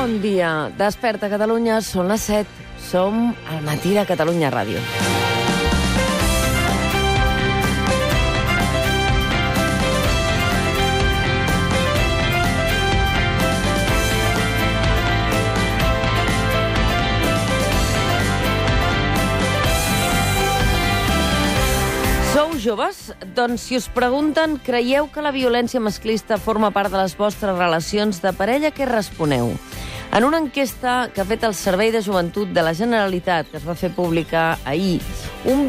Bon dia. Desperta Catalunya, són les 7. Som al matí de Catalunya Ràdio. Sou joves? Doncs si us pregunten, creieu que la violència masclista forma part de les vostres relacions de parella, què responeu? En una enquesta que ha fet el Servei de Joventut de la Generalitat, que es va fer pública ahir, un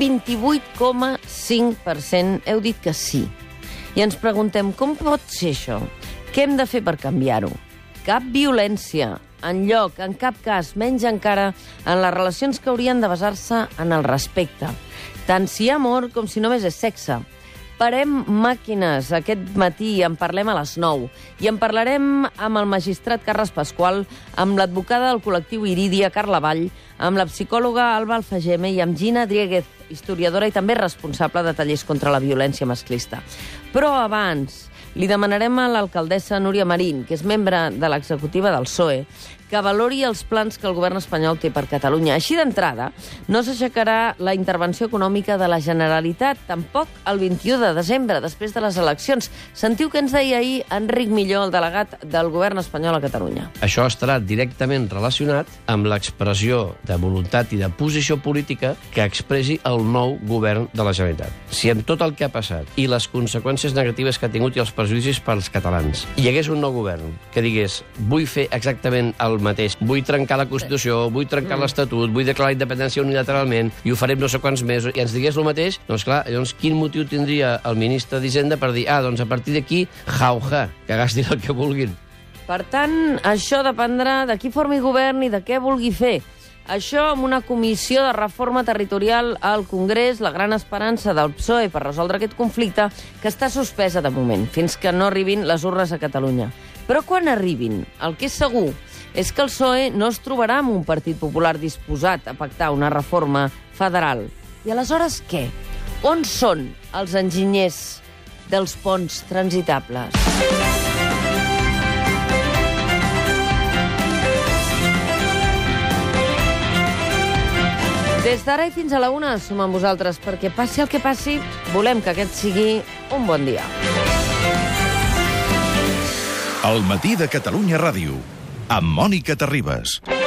28,5% heu dit que sí. I ens preguntem, com pot ser això? Què hem de fer per canviar-ho? Cap violència, enlloc, en cap cas, menys encara en les relacions que haurien de basar-se en el respecte. Tant si hi ha amor com si només és sexe. Parem màquines. Aquest matí en parlem a les 9. I en parlarem amb el magistrat Carles Pasqual, amb l'advocada del col·lectiu Irídia, Carla Vall, amb la psicòloga Alba Alfageme i amb Gina Dríguez, historiadora i també responsable de tallers contra la violència masclista. Però abans li demanarem a l'alcaldessa Núria Marín, que és membre de l'executiva del PSOE, que valori els plans que el govern espanyol té per Catalunya. Així d'entrada, no s'aixecarà la intervenció econòmica de la Generalitat, tampoc el 21 de desembre, després de les eleccions. Sentiu què ens deia ahir Enric Milló, el delegat del govern espanyol a Catalunya. Això estarà directament relacionat amb l'expressió de voluntat i de posició política que expressi el nou govern de la Generalitat. Si amb tot el que ha passat i les conseqüències negatives que ha tingut i els perjudicis pels catalans, hi hagués un nou govern que digués vull fer exactament el mateix, vull trencar la Constitució, vull trencar l'Estatut, vull declarar la independència unilateralment i ho farem no sé quants mesos, i ens digués el mateix, doncs clar, llavors quin motiu tindria el ministre d'Hisenda per dir, doncs a partir d'aquí, jauja, que gastin el que vulguin. Per tant, això dependrà de qui formi govern i de què vulgui fer. Això amb una comissió de reforma territorial al Congrés, la gran esperança del PSOE per resoldre aquest conflicte, que està suspesa de moment, fins que no arribin les urnes a Catalunya. Però quan arribin, el que és segur és que el PSOE no es trobarà amb un Partit Popular disposat a pactar una reforma federal. I aleshores què? On són els enginyers dels ponts transitables? Des d'ara i fins a la 1 som amb vosaltres, perquè passi el que passi, volem que aquest sigui un bon dia. El matí de Catalunya Ràdio, amb Mònica Terribas.